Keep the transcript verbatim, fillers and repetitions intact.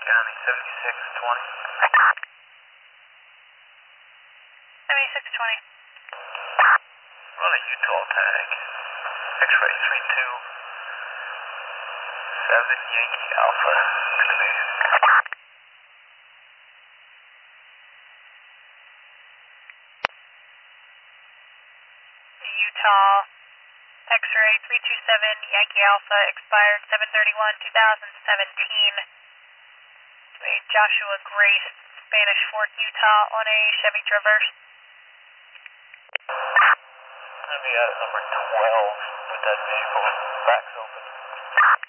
County seventy-six twenty. seventy-six twenty. Run a Utah tag. X-ray three two seven Yankee Alpha. Clear. Utah X-ray three two seven Yankee Alpha, expired seven thirty-one twenty seventeen. Joshua Grace, Spanish Fork, Utah, on a Chevy Traverse. Let me out at number twelve with that vehicle. Back's open.